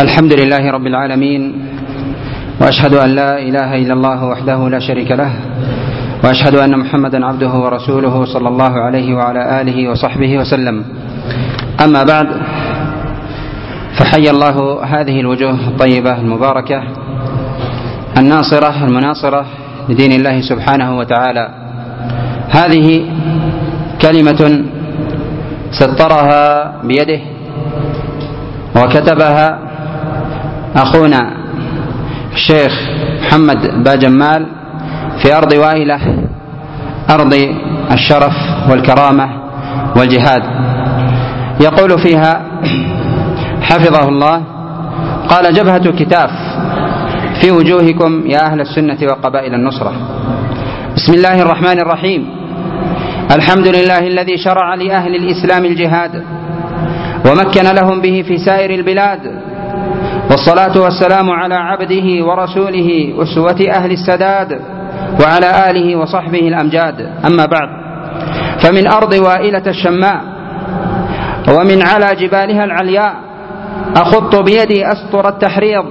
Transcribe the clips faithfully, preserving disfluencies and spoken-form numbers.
الحمد لله رب العالمين، وأشهد أن لا إله إلا الله وحده لا شريك له، وأشهد أن محمدا عبده ورسوله صلى الله عليه وعلى آله وصحبه وسلم. أما بعد، فحي الله هذه الوجوه الطيبة المباركة الناصرة المناصرة لدين الله سبحانه وتعالى. هذه كلمة سطرها بيده وكتبها أخونا الشيخ محمد باجمال في أرض وائلة، أرض الشرف والكرامة والجهاد. يقول فيها حفظه الله: قال: جبهة كتاف في وجوهكم يا أهل السنة وقبائل النصرة. بسم الله الرحمن الرحيم. الحمد لله الذي شرع لأهل الإسلام الجهاد ومكن لهم به في سائر البلاد، والصلاة والسلام على عبده ورسوله أسوة أهل السداد وعلى آله وصحبه الأمجاد. أما بعد، فمن أرض وائلة الشماء ومن على جبالها العلياء أخط بيدي أسطر التحريض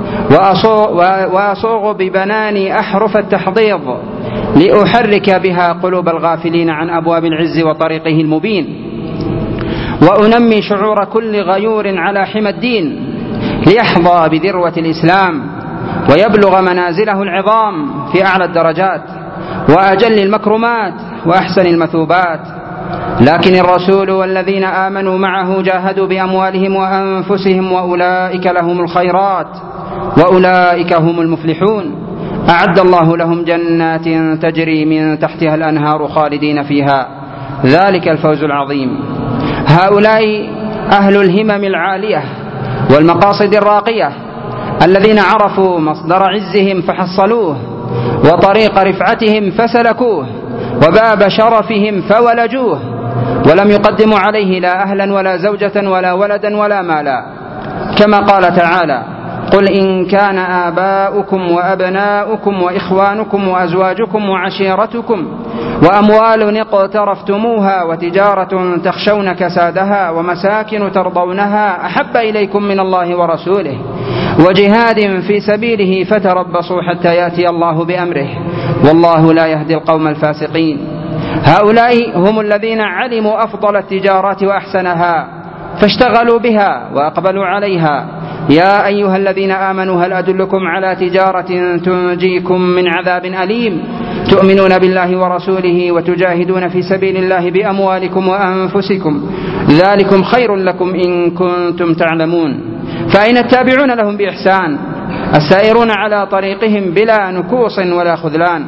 وأصوغ ببناني أحرف التحضيض لأحرك بها قلوب الغافلين عن أبواب العز وطريقه المبين، وأنمي شعور كل غيور على حمى الدين ليحظى بذروة الإسلام ويبلغ منازله العظام في أعلى الدرجات وأجل المكرمات وأحسن المثوبات. لكن الرسول والذين آمنوا معه جاهدوا بأموالهم وأنفسهم، وأولئك لهم الخيرات وأولئك هم المفلحون. أعد الله لهم جنات تجري من تحتها الأنهار خالدين فيها، ذلك الفوز العظيم. هؤلاء أهل الهمم العالية والمقاصد الراقية الذين عرفوا مصدر عزهم فحصلوه، وطريق رفعتهم فسلكوه، وباب شرفهم فولجوه، ولم يقدموا عليه لا أهلا ولا زوجة ولا ولدا ولا مالا، كما قال تعالى: قل إن كان آباؤكم وأبناؤكم وإخوانكم وأزواجكم وعشيرتكم وأموال اقترفتموها وتجارة تخشون كسادها ومساكن ترضونها أحب إليكم من الله ورسوله وجهاد في سبيله فتربصوا حتى يأتي الله بأمره والله لا يهدي القوم الفاسقين. هؤلاء هم الذين علموا أفضل التجارات وأحسنها فاشتغلوا بها وأقبلوا عليها. يا أيها الذين آمنوا هل أدلكم على تجارة تنجيكم من عذاب أليم تؤمنون بالله ورسوله وتجاهدون في سبيل الله بأموالكم وأنفسكم ذلكم خير لكم إن كنتم تعلمون. فأين التابعون لهم بإحسان السائرون على طريقهم بلا نكوص ولا خذلان؟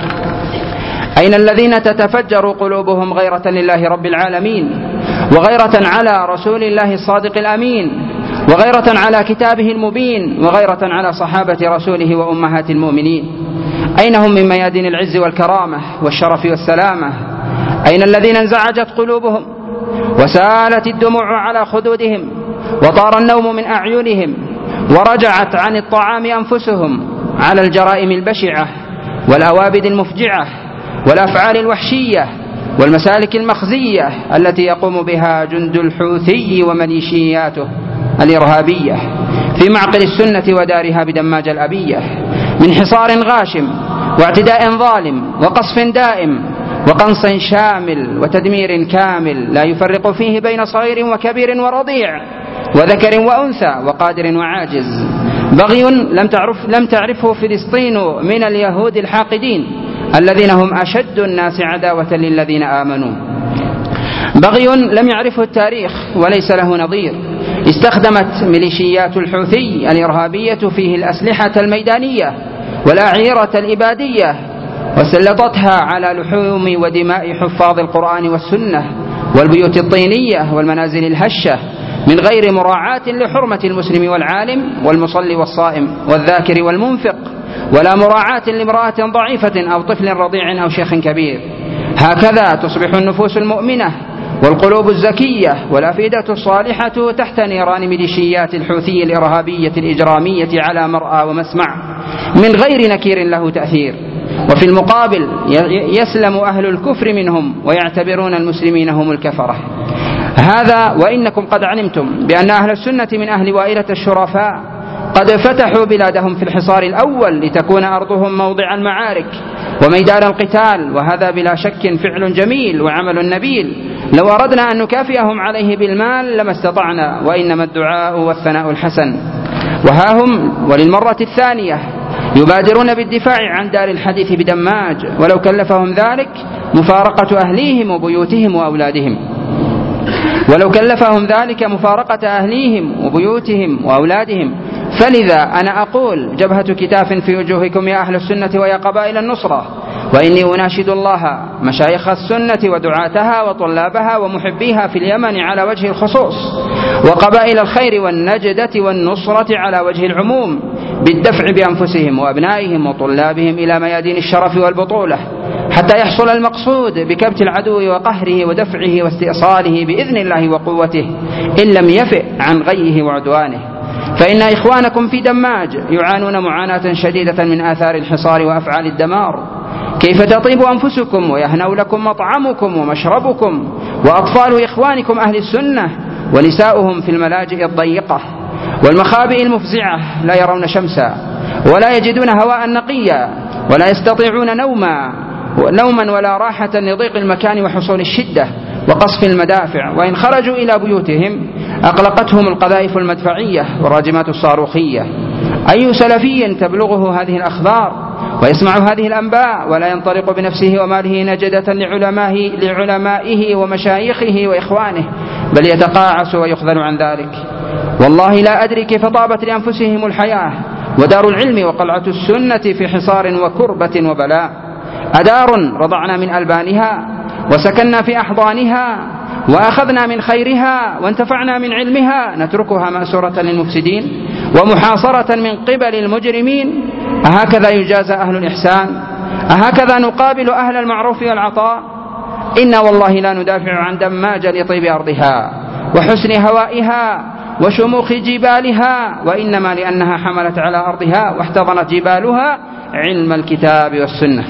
أين الذين تتفجر قلوبهم غيرة لله رب العالمين، وغيرة على رسول الله الصادق الأمين، وغيرة على كتابه المبين، وغيرة على صحابة رسوله وأمهات المؤمنين؟ أين هم من ميادين العز والكرامة والشرف والسلامة؟ أين الذين انزعجت قلوبهم وسالت الدموع على خدودهم وطار النوم من أعينهم ورجعت عن الطعام أنفسهم على الجرائم البشعة والأوابد المفجعة والأفعال الوحشية والمسالك المخزية التي يقوم بها جند الحوثي وميليشياته الإرهابية في معقل السنة ودارها بدماج الأبية، من حصار غاشم واعتداء ظالم وقصف دائم وقنص شامل وتدمير كامل لا يفرق فيه بين صغير وكبير ورضيع وذكر وأنثى وقادر وعاجز. بغي لم تعرف لم تعرفه فلسطين من اليهود الحاقدين الذين هم أشد الناس عداوة للذين آمنوا. بغي لم يعرفه التاريخ وليس له نظير. استخدمت ميليشيات الحوثي الإرهابية فيه الأسلحة الميدانية والأعيرة الإبادية، وسلطتها على لحوم ودماء حفاظ القرآن والسنة والبيوت الطينية والمنازل الهشة من غير مراعاة لحرمة المسلم والعالم والمصلي والصائم والذاكر والمنفق، ولا مراعاة لامرأة ضعيفة أو طفل رضيع أو شيخ كبير. هكذا تصبح النفوس المؤمنة والقلوب الزكية والأفئدة الصالحة تحت نيران ميليشيات الحوثي الإرهابية الإجرامية على مرأى ومسمع من غير نكير له تأثير. وفي المقابل يسلم أهل الكفر منهم ويعتبرون المسلمين هم الكفرة. هذا وإنكم قد علمتم بأن أهل السنة من أهل وائلة الشرفاء قد فتحوا بلادهم في الحصار الأول لتكون أرضهم موضع المعارك وميدان القتال، وهذا بلا شك فعل جميل وعمل نبيل. لو أردنا أن نكافئهم عليه بالمال لما استطعنا، وإنما الدعاء والثناء الحسن. وها هم وللمرة الثانية يبادرون بالدفاع عن دار الحديث بدماج، ولو كلفهم ذلك مفارقة أهليهم وبيوتهم وأولادهم ولو كلفهم ذلك مفارقة أهليهم وبيوتهم وأولادهم. فلذا أنا أقول جبهة كتاف في وجوهكم يا أهل السنة ويا قبائل النصرة، وإني أناشد الله مشايخ السنة ودعاتها وطلابها ومحبيها في اليمن على وجه الخصوص، وقبائل الخير والنجدة والنصرة على وجه العموم، بالدفع بأنفسهم وأبنائهم وطلابهم إلى ميادين الشرف والبطولة، حتى يحصل المقصود بكبت العدو وقهره ودفعه واستئصاله بإذن الله وقوته، إن لم يفئ عن غيه وعدوانه. فإن إخوانكم في دماج يعانون معاناة شديدة من آثار الحصار وأفعال الدمار. كيف تطيب أنفسكم ويهنأ لكم مطعمكم ومشربكم وأطفال إخوانكم أهل السنة ونساؤهم في الملاجئ الضيقة والمخابئ المفزعة لا يرون شمسا ولا يجدون هواء نقيا ولا يستطيعون نوما نوما ولا راحة لضيق المكان وحصول الشدة وقصف المدافع، وإن خرجوا إلى بيوتهم أقلقتهم القذائف المدفعية والراجمات الصاروخية. أي سلفي تبلغه هذه الأخبار ويسمع هذه الأنباء ولا ينطلق بنفسه وماله نجدة لعلمائه, لعلمائه ومشايخه وإخوانه، بل يتقاعس ويخذل عن ذلك؟ والله لا أدري كيف طابت لأنفسهم الحياة ودار العلم وقلعة السنة في حصار وكربة وبلاء. أدار رضعنا من ألبانها وسكننا في أحضانها وأخذنا من خيرها وانتفعنا من علمها، نتركها مأسورة للمفسدين ومحاصرة من قبل المجرمين؟ أهكذا يجازى أهل الإحسان؟ أهكذا نقابل أهل المعروف والعطاء؟ إنا والله لا ندافع عن دماج لطيب أرضها وحسن هوائها وشموخ جبالها، وإنما لأنها حملت على أرضها واحتضنت جبالها علم الكتاب والسنة.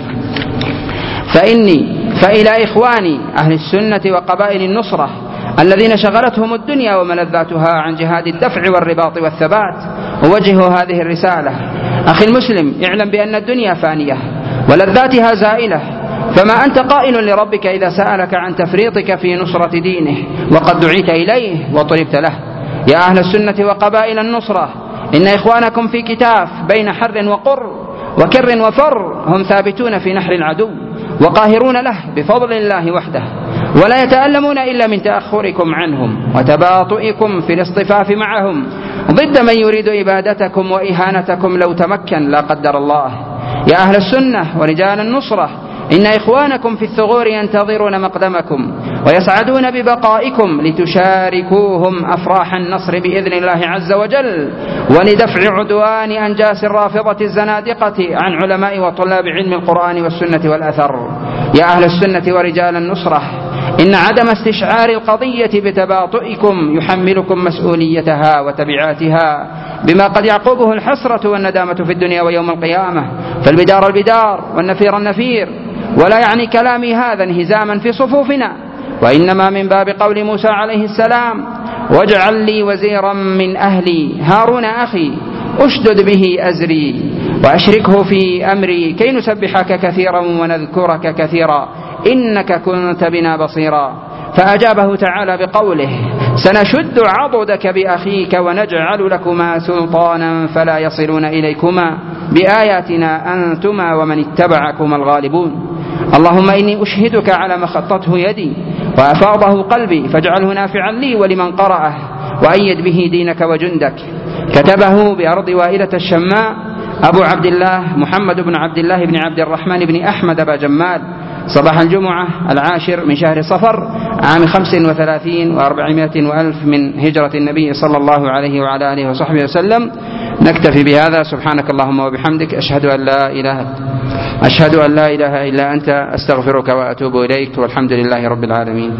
فإني فإلى إخواني أهل السنة وقبائل النصرة الذين شغلتهم الدنيا وملذاتها عن جهاد الدفع والرباط والثبات أوجه هذه الرسالة: أخي المسلم، اعلم بأن الدنيا فانية ولذاتها زائلة، فما أنت قائل لربك إذا سألك عن تفريطك في نصرة دينه وقد دعيت إليه وطلبت له؟ يا أهل السنة وقبائل النصرة، إن إخوانكم في كتاف بين حر وقر وكر وفر، هم ثابتون في نحر العدو وقاهرون له بفضل الله وحده، ولا يتألمون إلا من تأخركم عنهم وتباطؤكم في الاصطفاف معهم ضد من يريد إبادتكم وإهانتكم لو تمكن لا قدر الله. يا أهل السنة ورجال النصرة، إن إخوانكم في الثغور ينتظرون مقدمكم ويسعدون ببقائكم لتشاركوهم أفراح النصر بإذن الله عز وجل، ولدفع عدوان أنجاس الرافضة الزنادقة عن علماء وطلاب علم القرآن والسنة والأثر. يا أهل السنة ورجال النصرة، إن عدم استشعار القضية بتباطؤكم يحملكم مسؤوليتها وتبعاتها بما قد يعقبه الحسرة والندامة في الدنيا ويوم القيامة، فالبدار البدار والنفير النفير. ولا يعني كلامي هذا انهزاما في صفوفنا، وإنما من باب قول موسى عليه السلام: واجعل لي وزيرا من أهلي هارون أخي أشدد به أزري وأشركه في أمري كي نسبحك كثيرا ونذكرك كثيرا إنك كنت بنا بصيرا. فأجابه تعالى بقوله: سنشد عضدك بأخيك ونجعل لكما سلطانا فلا يصلون إليكما بآياتنا أنتما ومن اتبعكما الغالبون. اللهم إني أشهدك على ما خطته يدي وأفاضه قلبي، فاجعله نافعا لي ولمن قرأه، وأيد به دينك وجندك. كتبه بأرض وائلة الشماء أبو عبد الله محمد بن عبد الله بن عبد الرحمن بن أحمد أبا جمال، صباح الجمعة العاشر من شهر صفر عام خمس وثلاثين وأربعمائة وألف من هجرة النبي صلى الله عليه وعلى آله وصحبه وسلم. نكتفي بهذا. سبحانك اللهم وبحمدك، أشهد أن لا إله أشهد أن لا إله إلا أنت، أستغفرك وأتوب إليك، والحمد لله رب العالمين.